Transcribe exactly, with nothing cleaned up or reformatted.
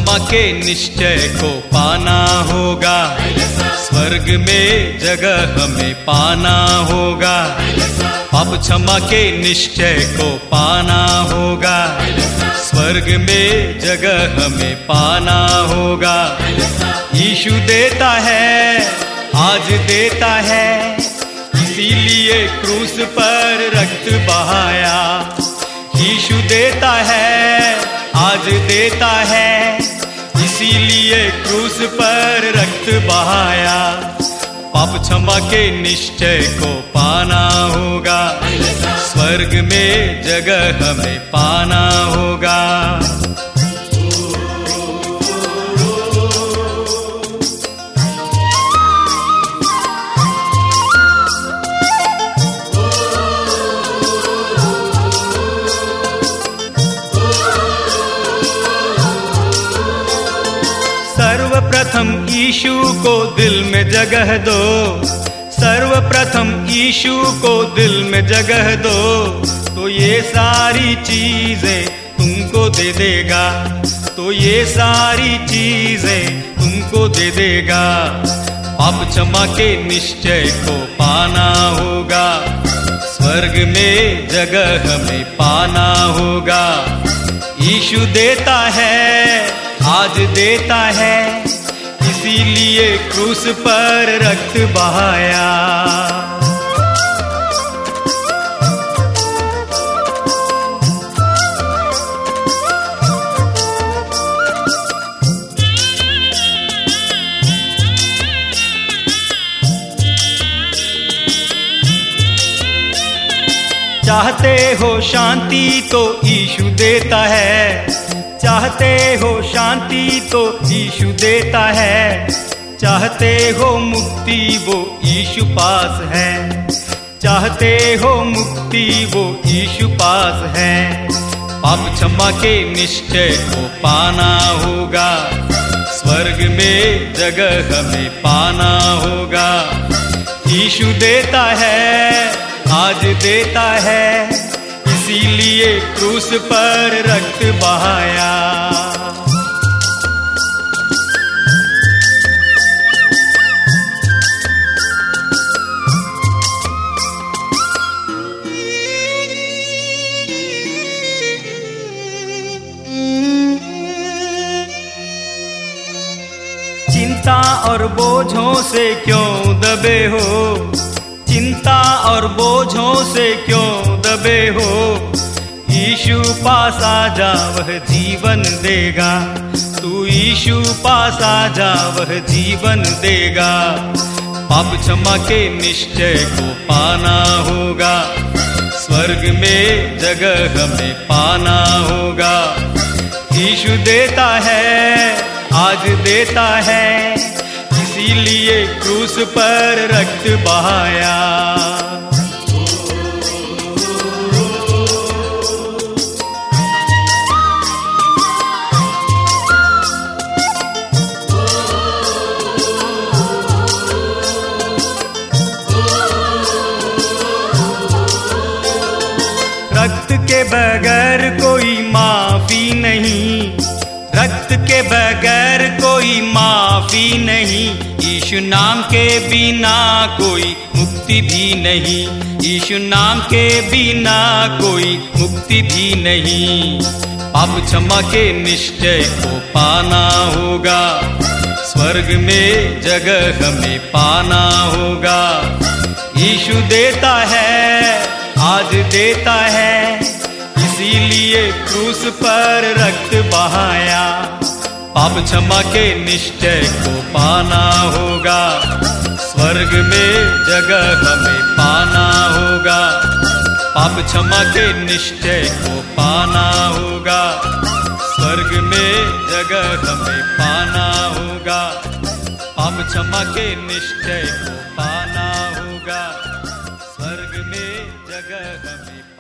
क्षमा के निश्चय को पाना होगा, स्वर्ग में जगह हमें पाना होगा। पाप क्षमा के निश्चय को पाना होगा, स्वर्ग में जगह हमें पाना होगा। यीशु देता है, आज देता है, इसीलिए क्रूस पर रक्त बहाया। यीशु देता है, आज देता है, इसीलिए क्रूस पर रक्त बहाया। पाप क्षमा के निश्चय को पाना होगा, स्वर्ग में जगह हमें पाना होगा। सर्वप्रथम यीशु को दिल में जगह दो, सर्वप्रथम यीशु को दिल में जगह दो, तो ये सारी चीजें तुमको दे देगा, तो ये सारी चीजें तुमको दे देगा। पाप क्षमा के निश्चय को पाना होगा, स्वर्ग में जगह हमें पाना होगा। यीशु देता है, आज देता है, इसीलिए क्रूस पर रक्त बहाया। चाहते हो शांति तो यीशु देता है, चाहते हो शांति तो यीशु देता है, चाहते हो मुक्ति वो यीशु पास है, चाहते हो मुक्ति वो यीशु पास है। पाप क्षमा के निश्चय को पाना होगा, स्वर्ग में जगह हमें पाना होगा। यीशु देता है, आज देता है, इसीलिए क्रूस पर रक्त बहाया। चिंता और बोझों से क्यों दबे हो, चिंता और बोझों से क्यों दबे हो, यीशु पास आ जा वह जीवन देगा, तू यीशु पास आ जा वह जीवन देगा। पाप क्षमा के निश्चय को पाना होगा, स्वर्ग में जगह हमें पाना होगा। यीशु देता है, आज देता है, इसीलिए क्रूस पर रक्त बहाया। रक्त के बगैर कोई माफी नहीं, रक्त के बगैर कोई माफी नहीं, यीशु नाम के बिना कोई मुक्ति भी नहीं, यीशु नाम के बिना कोई मुक्ति भी नहीं। पाप क्षमा के निश्चय को पाना होगा, स्वर्ग में जगह हमें पाना होगा। यीशु देता है, आज देता है, इसीलिए क्रूस पर रक्त बहाया। पाप क्षमा के निश्चय को पाना होगा, स्वर्ग में जगह हमें पाना होगा। पाप क्षमा के निश्चय को पाना होगा, स्वर्ग में जगह हमें पाना होगा। पाप क्षमा के निश्चय को पाना होगा, स्वर्ग में जगह हमें